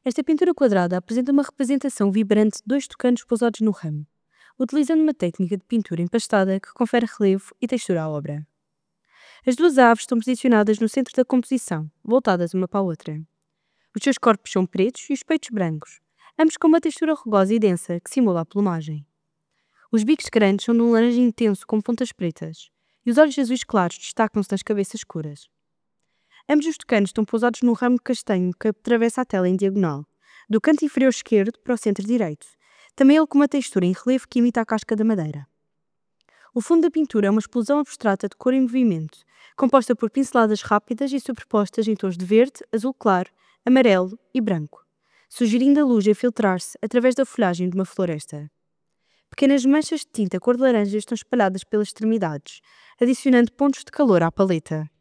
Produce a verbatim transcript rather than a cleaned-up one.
Esta pintura quadrada apresenta uma representação vibrante de dois tucanos pousados no ramo, utilizando uma técnica de pintura empastada que confere relevo e textura à obra. As duas aves estão posicionadas no centro da composição, voltadas uma para a outra. Os seus corpos são pretos e os peitos brancos, ambos com uma textura rugosa e densa que simula a plumagem. Os bicos grandes são de um laranja intenso com pontas pretas, e os olhos azuis claros destacam-se nas cabeças escuras. Ambos os tucanos estão pousados num ramo castanho que atravessa a tela em diagonal, do canto inferior esquerdo para o centro direito, também ele com uma textura em relevo que imita a casca da madeira. O fundo da pintura é uma explosão abstrata de cor em movimento, composta por pinceladas rápidas e superpostas em tons de verde, azul claro, amarelo e branco, sugerindo a luz a filtrar-se através da folhagem de uma floresta. Pequenas manchas de tinta cor de laranja estão espalhadas pelas extremidades, adicionando pontos de calor à paleta.